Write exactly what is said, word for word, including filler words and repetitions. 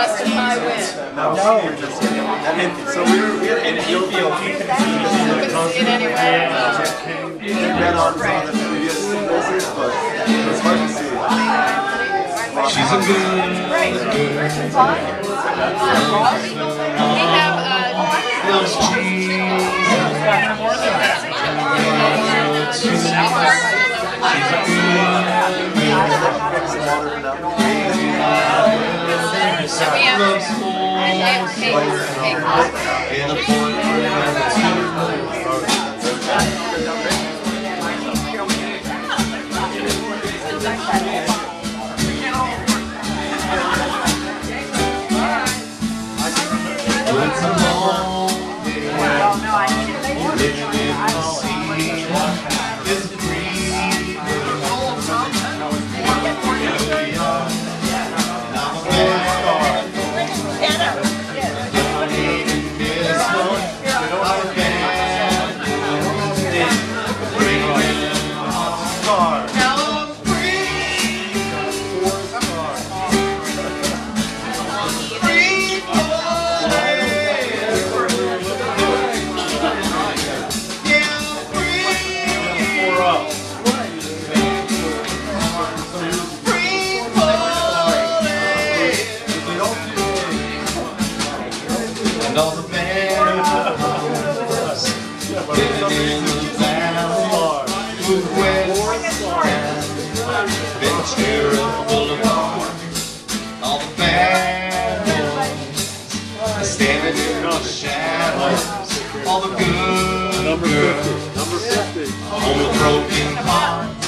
justify win. No. no. And so we were we had an infield. You couldn't see it anywhere. We read on some of the previous places, but it was hard to see. She's a good, Great. good. We have uh, Loves cheese. She's a good. So we have cake, cake, It's a long day. Living in the sea. It's a dream. And all the bands living in the valley, move west and Ventura Boulevard. All the bad boys standing in the shadows. All the good girls on the broken heart.